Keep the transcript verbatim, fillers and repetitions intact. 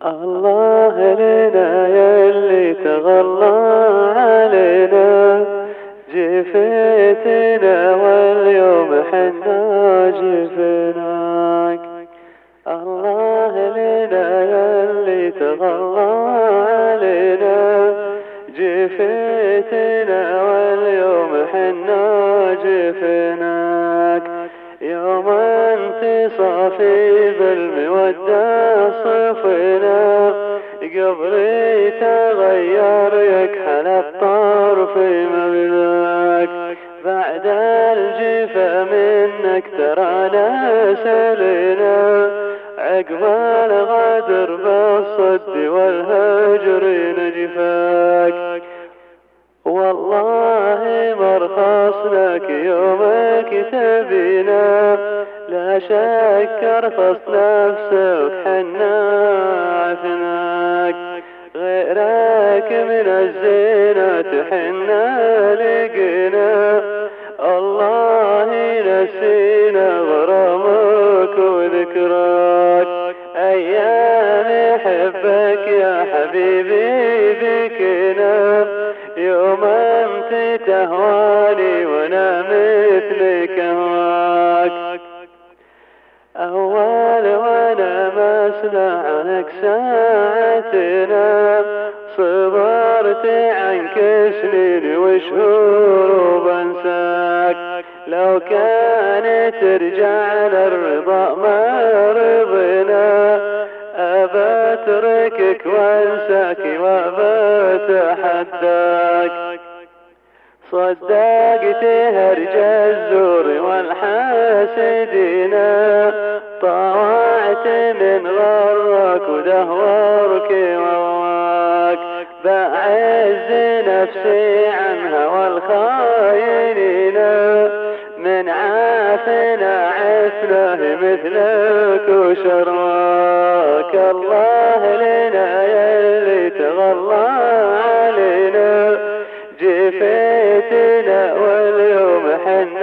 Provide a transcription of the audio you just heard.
الله لنا يلي تغلى علينا، جفيتنا واليوم حنا جفناك. الله لنا يلي تغلى علينا، جفيتنا واليوم حنا جفناك. يوم انتصافي بالمودة صفنا، قبري تغير يكحل الطار في مبلاك. بعد الجفا منك ترانا سلنا، عقب الغدر بالصد والهجر نجفاك. والله مرخص لك يومك تبينا، لا شك ارخص نفسك حنا عفناك. غيرك من الزينة حنا لقينا، الله نسينا غرامك وذكراك. ايام حبك يا حبيبي بكنا، يوم انت تهواني وانا مثلك هواك. اول وانا مسمع عنك ساعتنا، صبرت عنك سنين وشهور وبنساك. لو كانت ترجع للرضا ما رضينا، أبى أتركك وانساك وأبى أتحداك. صدقت هرج الزور والحاسدين، طوعت من غرك ودهورك وواك. بعز نفسي عن هوى الخاينين، من عافنا عفناه مثلك وشرواك. الله لنا يلي تغلى علينا، جفيتنا واليوم حنا